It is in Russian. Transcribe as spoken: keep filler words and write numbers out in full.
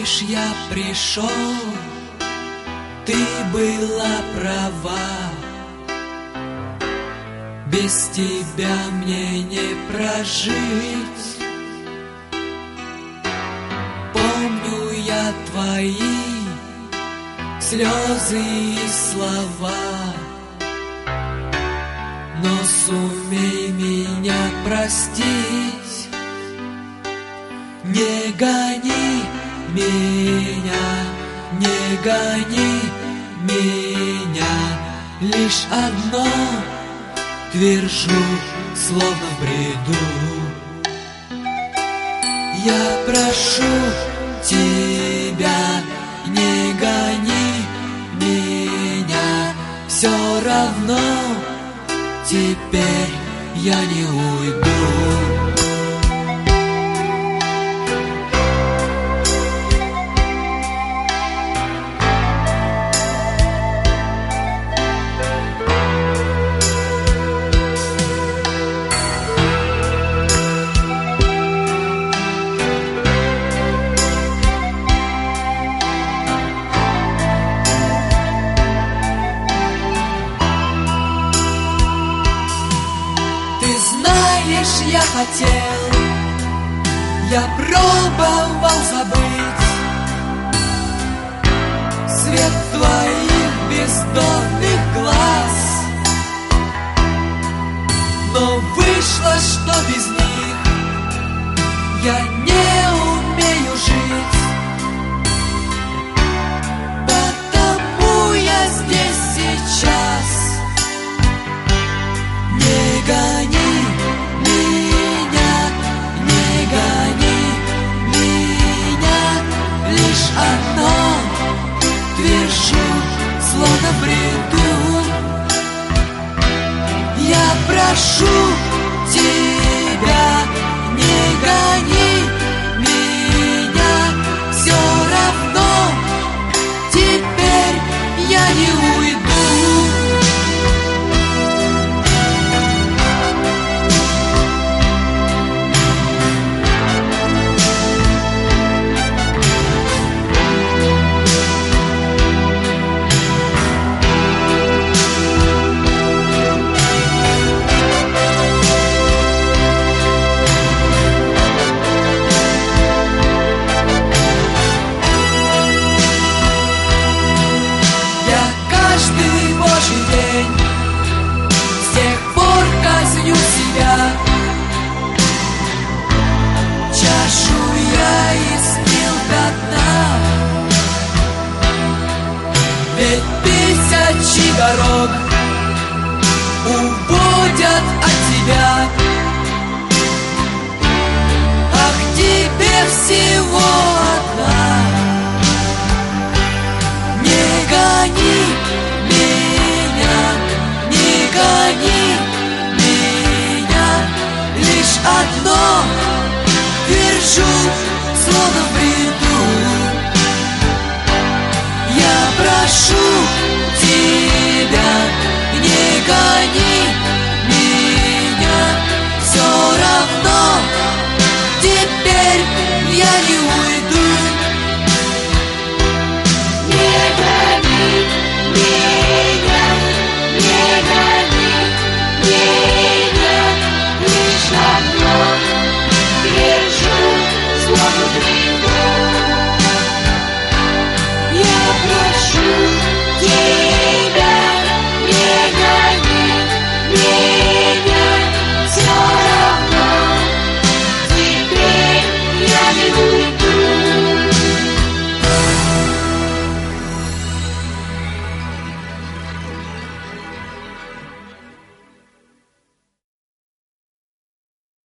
знаешь, я пришел, ты была права. Без тебя мне не прожить. Помню я твои слезы и слова, но сумей меня простить. Не гони меня, не гони меня, лишь одно твержу, словно в бреду. Я прошу тебя, не гони меня, все равно теперь я не уйду. Я хотел, я пробовал забыть свет твоих бездонных глаз, но вышло, что без них я не умею жить. Потому я здесь сейчас. Не гони одно твержу, словно в бреду. Я прошу тебя, не гони меня, все равно теперь я не уйду. Тысячи дорог уводят от тебя, а к тебе всего одна. Не гони меня, не гони меня, лишь одно твержу, словно в бреду. Я прошу тебя, не гони